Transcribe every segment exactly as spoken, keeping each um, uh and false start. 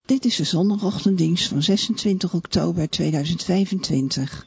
Dit is de zondagochtenddienst van zesentwintig oktober tweeduizend vijfentwintig.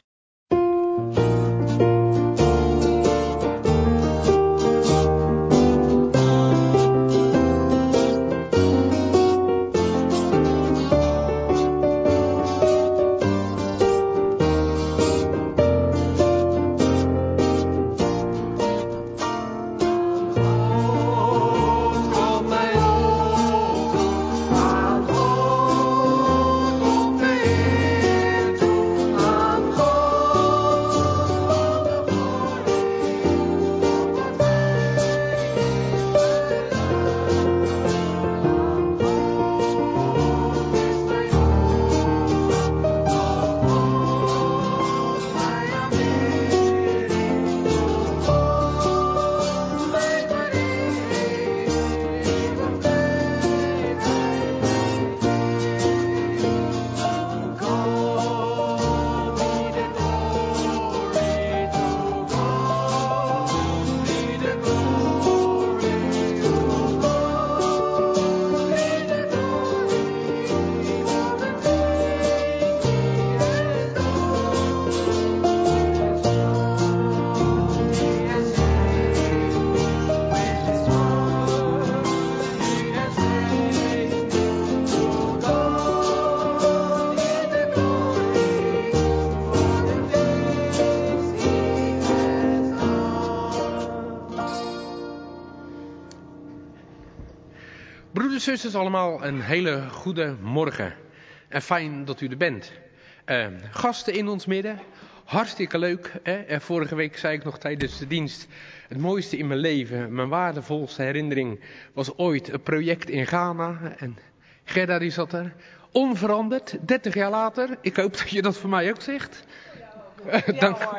Broeders en zusters allemaal, een hele goede morgen. En fijn dat u er bent. Uh, gasten in ons midden, hartstikke leuk. Hè? En vorige week zei ik nog tijdens de dienst, het mooiste in mijn leven, mijn waardevolste herinnering was ooit een project in Ghana. En Gerda die zat er, onveranderd, dertig jaar later. Ik hoop dat je dat voor mij ook zegt. Ja, hoor. Dank. Ja, hoor.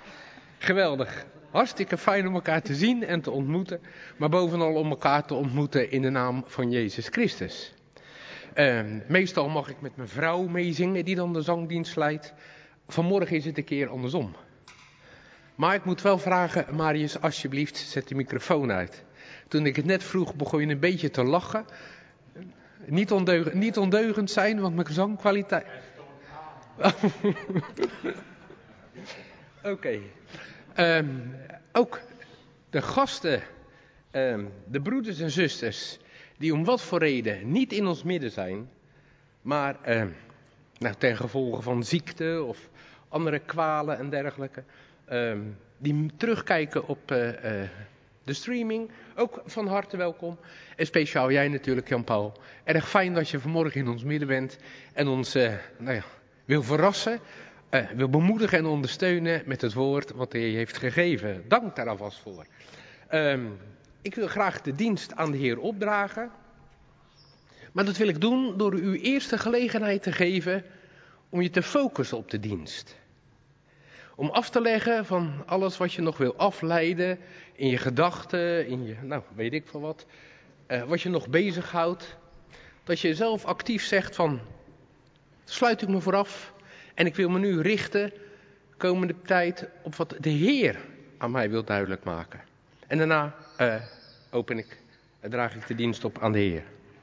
Geweldig. Hartstikke fijn om elkaar te zien en te ontmoeten. Maar bovenal om elkaar te ontmoeten in de naam van Jezus Christus. Uh, meestal mag ik met mijn vrouw meezingen die dan de zangdienst leidt. Vanmorgen is het een keer andersom. Maar ik moet wel vragen, Marius, alsjeblieft, zet de microfoon uit. Toen ik het net vroeg, begon je een beetje te lachen. Niet, ondeugend, niet ondeugend zijn, want mijn zangkwaliteit... Oké. Okay. Um, ook de gasten, um, de broeders en zusters, die om wat voor reden niet in ons midden zijn, maar um, nou, ten gevolge van ziekte of andere kwalen en dergelijke, um, die terugkijken op uh, uh, de streaming, ook van harte welkom. En speciaal jij natuurlijk, Jan-Paul. Erg fijn dat je vanmorgen in ons midden bent en ons uh, nou ja, wil verrassen. Uh, wil bemoedigen en ondersteunen met het woord wat hij heeft gegeven. Dank daar alvast voor. Um, ik wil graag de dienst aan de Heer opdragen. Maar dat wil ik doen door u eerst de gelegenheid te geven om je te focussen op de dienst. Om af te leggen van alles wat je nog wil afleiden in je gedachten, in je, nou weet ik veel wat. Uh, wat je nog bezighoudt. Dat je zelf actief zegt van, sluit ik me vooraf. En ik wil me nu richten, komende tijd, op wat de Heer aan mij wil duidelijk maken. En daarna uh, open ik, uh, draag ik de dienst op aan de Heer.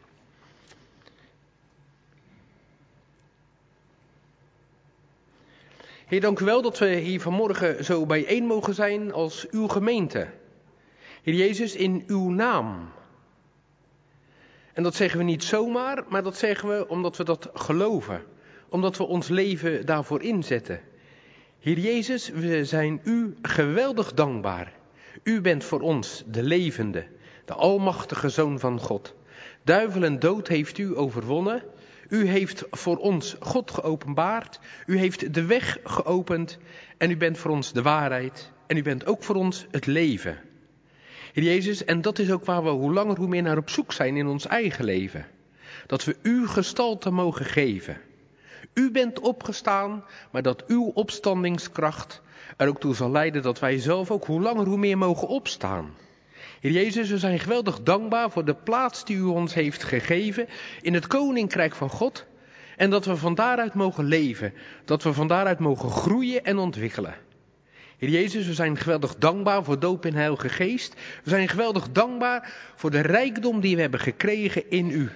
Heer, dank u wel dat we hier vanmorgen zo bijeen mogen zijn als uw gemeente. Heer Jezus, in uw naam. En dat zeggen we niet zomaar, maar dat zeggen we omdat we dat geloven. Omdat we ons leven daarvoor inzetten. Heer Jezus, we zijn u geweldig dankbaar. U bent voor ons de levende, de almachtige Zoon van God. Duivel en dood heeft u overwonnen. U heeft voor ons God geopenbaard. U heeft de weg geopend. En u bent voor ons de waarheid. En u bent ook voor ons het leven. Heer Jezus, en dat is ook waar we hoe langer hoe meer naar op zoek zijn in ons eigen leven. Dat we u gestalte mogen geven. U bent opgestaan, maar dat uw opstandingskracht er ook toe zal leiden dat wij zelf ook hoe langer hoe meer mogen opstaan. Heer Jezus, we zijn geweldig dankbaar voor de plaats die u ons heeft gegeven in het Koninkrijk van God. En dat we van daaruit mogen leven, dat we van daaruit mogen groeien en ontwikkelen. Heer Jezus, we zijn geweldig dankbaar voor doop in Heilige Geest. We zijn geweldig dankbaar voor de rijkdom die we hebben gekregen in u.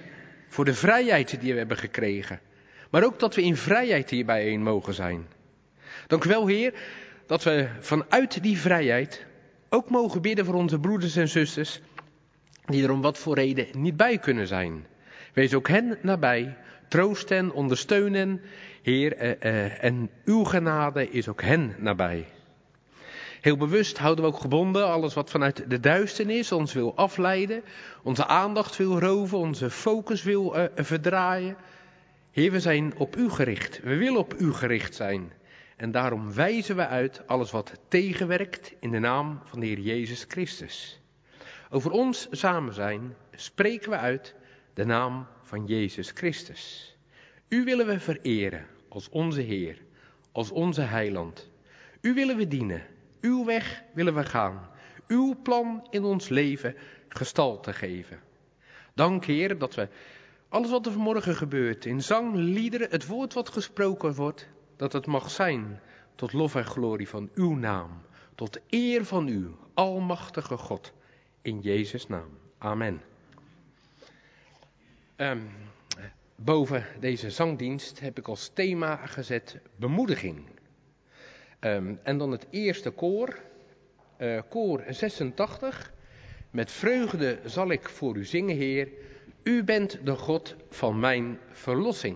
Voor de vrijheid die we hebben gekregen. Maar ook dat we in vrijheid hier bijeen mogen zijn. Dank u wel, Heer, dat we vanuit die vrijheid ook mogen bidden voor onze broeders en zusters die er om wat voor reden niet bij kunnen zijn. Wees ook hen nabij, troost hen, ondersteun hen, Heer, eh, eh, en uw genade is ook hen nabij. Heel bewust houden we ook gebonden alles wat vanuit de duisternis ons wil afleiden, onze aandacht wil roven, onze focus wil uh, verdraaien. Heer, we zijn op u gericht, we willen op u gericht zijn. En daarom wijzen we uit alles wat tegenwerkt in de naam van de Heer Jezus Christus. Over ons samen zijn spreken we uit de naam van Jezus Christus. U willen we vereren als onze Heer, als onze Heiland. U willen we dienen, uw weg willen we gaan, uw plan in ons leven gestalte geven. Dank, Heer, dat we alles wat er vanmorgen gebeurt, in zang, liederen, het woord wat gesproken wordt, dat het mag zijn tot lof en glorie van uw naam, tot eer van u, almachtige God, in Jezus' naam. Amen. Um, boven deze zangdienst heb ik als thema gezet bemoediging. Um, en dan het eerste koor, uh, koor zesentachtig. Met vreugde zal ik voor u zingen, Heer. U bent de God van mijn verlossing.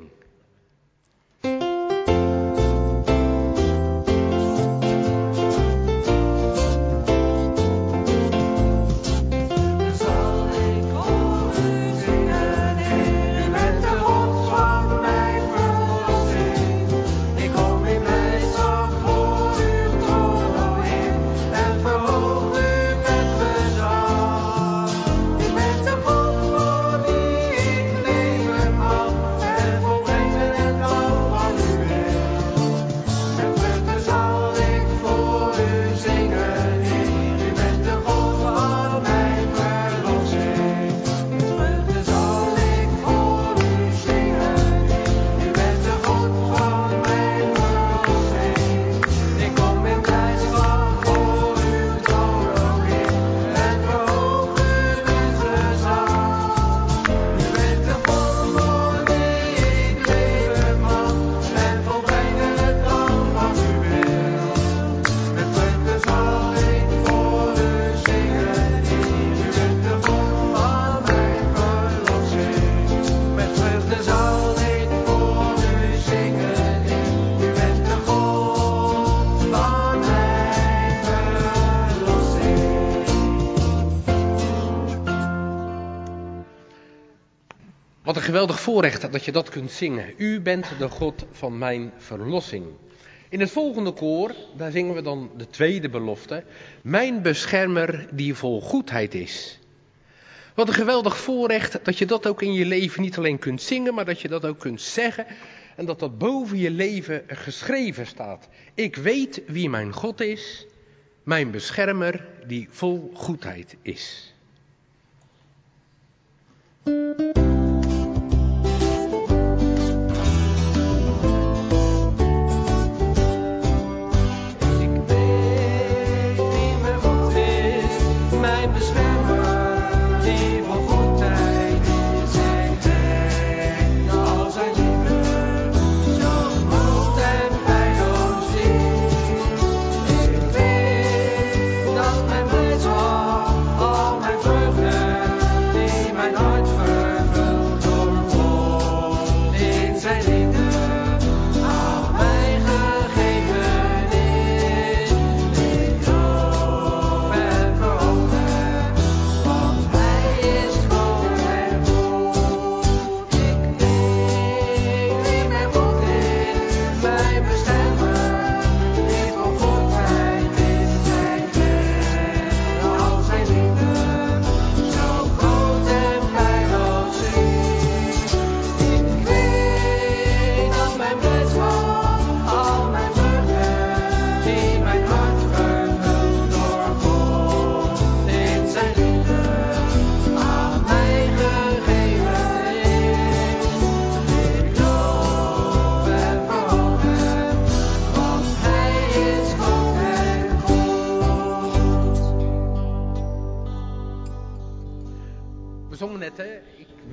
Wat een geweldig voorrecht dat je dat kunt zingen. U bent de God van mijn verlossing. In het volgende koor, daar zingen we dan de tweede belofte. Mijn beschermer die vol goedheid is. Wat een geweldig voorrecht dat je dat ook in je leven niet alleen kunt zingen, maar dat je dat ook kunt zeggen. En dat dat boven je leven geschreven staat. Ik weet wie mijn God is. Mijn beschermer die vol goedheid is. Al mijn vreugde die mijn hart vervult.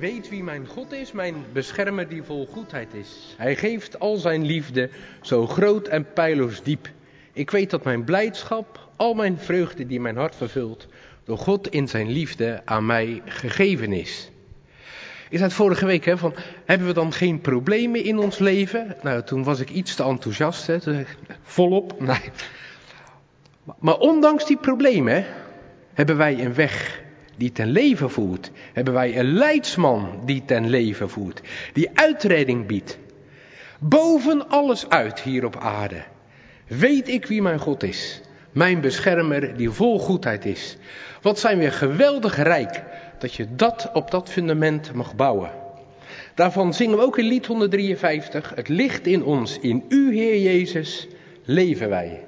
weet wie mijn God is, mijn beschermer die vol goedheid is. Hij geeft al zijn liefde, zo groot en peilloos diep. Ik weet dat mijn blijdschap, al mijn vreugde die mijn hart vervult, door God in zijn liefde aan mij gegeven is. Ik zei het vorige week, hè, van, hebben we dan geen problemen in ons leven? Nou, toen was ik iets te enthousiast, hè, toen, volop. Nee. Maar ondanks die problemen hebben wij een weg die ten leven voert. Hebben wij een leidsman die ten leven voert. Die uitredding biedt. Boven alles uit hier op aarde. Weet ik wie mijn God is. Mijn beschermer die vol goedheid is. Wat zijn we geweldig rijk dat je dat op dat fundament mag bouwen. Daarvan zingen we ook in lied honderddrieënvijftig. Het licht in ons, in u Heer Jezus, leven wij.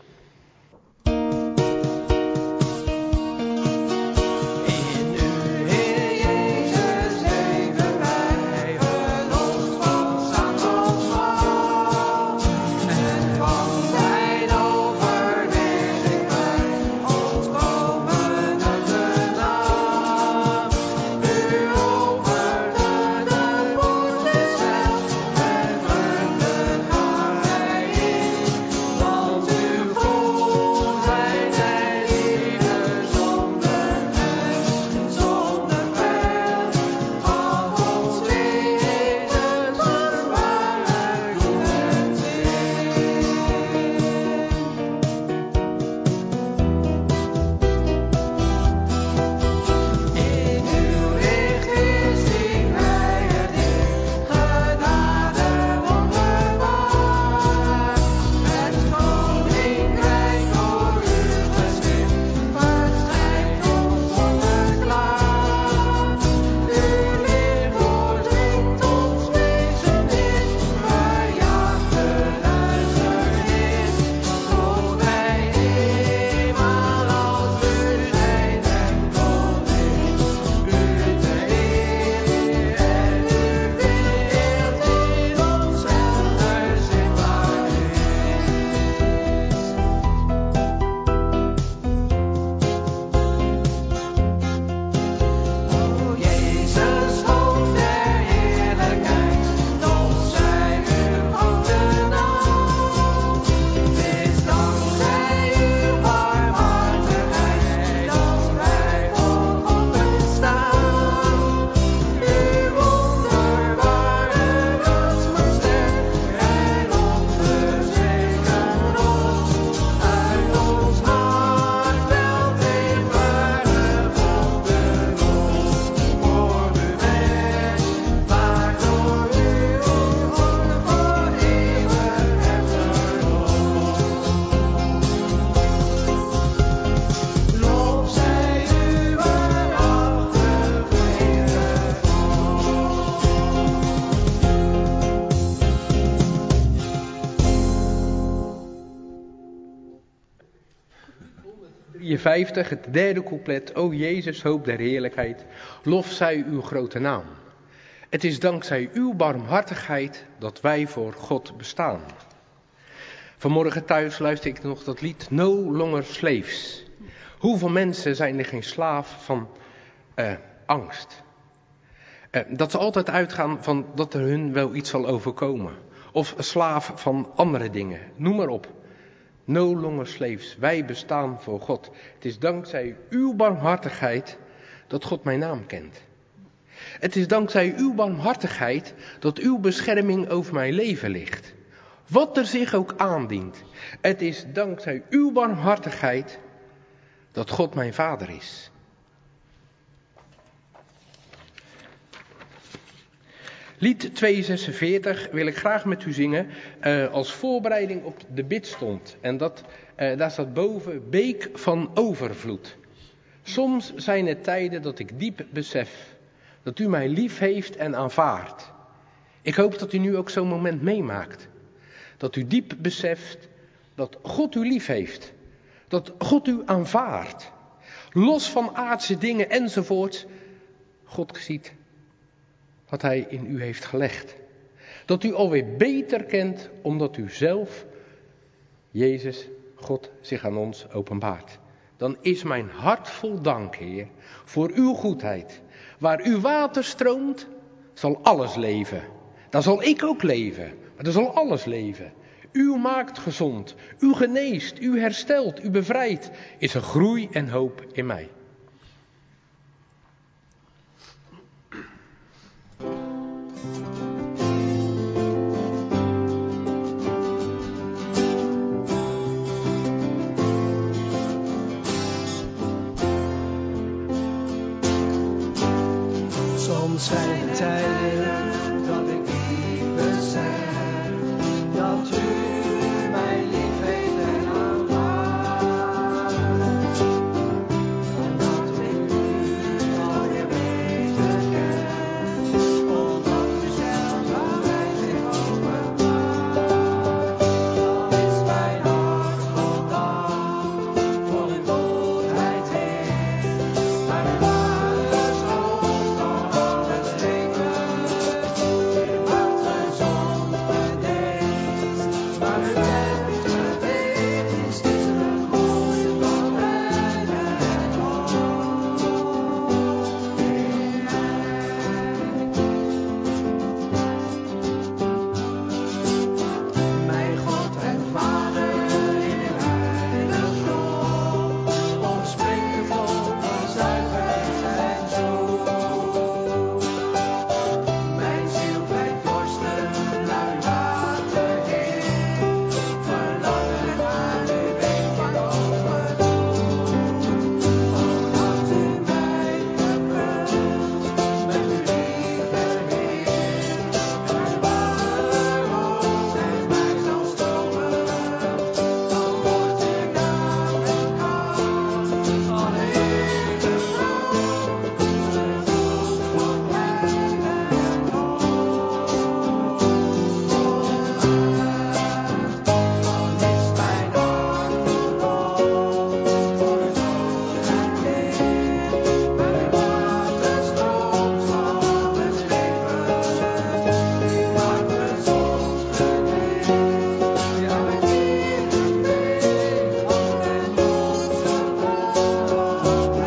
drieënvijftig, het derde couplet. O Jezus, hoop der heerlijkheid, lof zij uw grote naam. Het is dankzij uw barmhartigheid dat wij voor God bestaan. Vanmorgen thuis luister ik nog dat lied No Longer Slaves. Hoeveel mensen zijn er geen slaaf van uh, angst? Uh, dat ze altijd uitgaan van dat er hun wel iets zal overkomen. Of slaaf van andere dingen. Noem maar op. No longer slaves. Wij bestaan voor God. Het is dankzij uw barmhartigheid dat God mijn naam kent. Het is dankzij uw barmhartigheid dat uw bescherming over mijn leven ligt. Wat er zich ook aandient. Het is dankzij uw barmhartigheid dat God mijn vader is. Lied tweehonderdzesenveertig wil ik graag met u zingen uh, als voorbereiding op de bidstond. En dat, uh, daar staat boven beek van overvloed. Soms zijn er tijden dat ik diep besef dat u mij lief heeft en aanvaardt. Ik hoop dat u nu ook zo'n moment meemaakt. Dat u diep beseft dat God u lief heeft. Dat God u aanvaardt. Los van aardse dingen enzovoort. God ziet wat hij in u heeft gelegd. Dat u alweer beter kent omdat u zelf, Jezus, God, zich aan ons openbaart. Dan is mijn hart vol dank, Heer, voor uw goedheid. Waar uw water stroomt, zal alles leven. Daar zal ik ook leven, maar daar zal alles leven. U maakt gezond, u geneest, u herstelt, u bevrijdt. Is er groei en hoop in mij. Soms zijn er tijden dat ik niet besef dat u mij lief heeft en aanvaardt. En dat ik u alweer beter ken, omdat u zelf aan mij zich openbaart. Dan is mijn hart vol dank voor uw goedheid, Heer. Maar uw water stroomt van alles leven. U maakt gezond, geneest, maar u bent geweest tussen de groei van lijden en hoop in mij. Mijn God en Vader in uw heiligdom, omspringt de volk van zuiverheid en zoet. Mijn ziel blijft dorsten naar uw water, Heer, verlangen naar uw weg van overvloed. Omdat u mij vervult met uw liefde, Heer, en uw water roost en mij zal stromen, dan wordt uw naam en kracht alle eeuwig groot. De vloed van lijden en hoop dan is mijn hart vol lof voor uw goedheid, Heer. Maar uw water stroomt van alles leven. U maakt gezond, geneest, ja, met eeuwig leeft, hand en onze altijd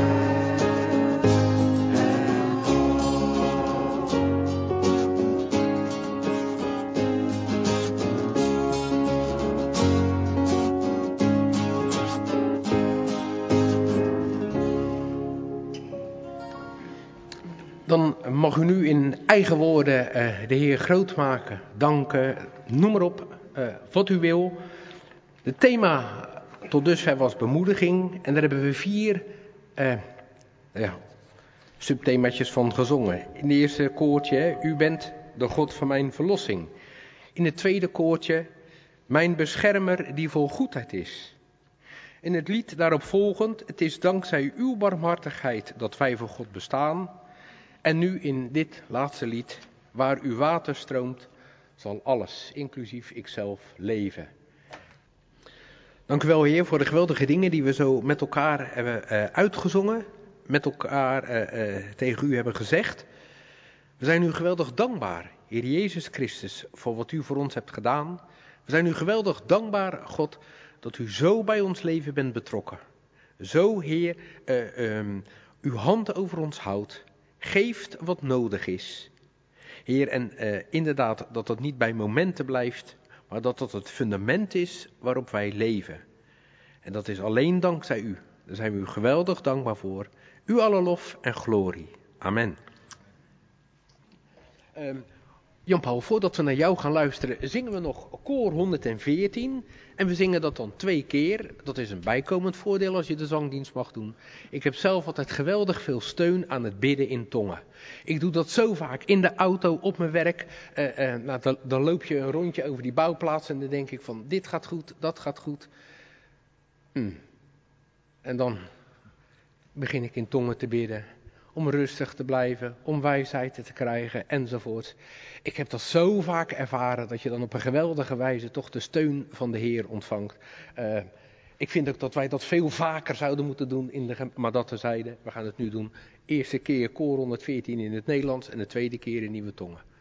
Dan mag u nu in eigen woorden uh, de Heer groot maken, danken, noem maar op, uh, wat u wil. Het thema tot dusver was bemoediging en daar hebben we vier uh, ja, subthemaatjes van gezongen. In het eerste koortje, hè, u bent de God van mijn verlossing. In het tweede koortje, mijn beschermer die vol goedheid is. In het lied daarop volgend, het is dankzij uw barmhartigheid dat wij voor God bestaan. En nu in dit laatste lied, waar uw water stroomt, zal alles, inclusief ikzelf, leven. Dank u wel, Heer, voor de geweldige dingen die we zo met elkaar hebben uh, uitgezongen, met elkaar uh, uh, tegen u hebben gezegd. We zijn u geweldig dankbaar, Heer Jezus Christus, voor wat u voor ons hebt gedaan. We zijn u geweldig dankbaar, God, dat u zo bij ons leven bent betrokken. Zo, Heer, uh, um, uw hand over ons houdt. Geeft wat nodig is. Heer, en uh, inderdaad dat dat niet bij momenten blijft, maar dat dat het fundament is waarop wij leven. En dat is alleen dankzij u. Daar zijn we u geweldig dankbaar voor. U alle lof en glorie. Amen. Um, Jan-Paul, voordat we naar jou gaan luisteren, zingen we nog koor honderdveertien. En we zingen dat dan twee keer. Dat is een bijkomend voordeel als je de zangdienst mag doen. Ik heb zelf altijd geweldig veel steun aan het bidden in tongen. Ik doe dat zo vaak in de auto, op mijn werk. Uh, uh, nou, dan, dan loop je een rondje over die bouwplaats en dan denk ik van dit gaat goed, dat gaat goed. Hmm. En dan begin ik in tongen te bidden. Om rustig te blijven, om wijsheid te krijgen enzovoort. Ik heb dat zo vaak ervaren dat je dan op een geweldige wijze toch de steun van de Heer ontvangt. Uh, ik vind ook dat wij dat veel vaker zouden moeten doen, in de, maar dat terzijde, we gaan het nu doen. Eerste keer koor honderdveertien in het Nederlands en de tweede keer in Nieuwe Tongen.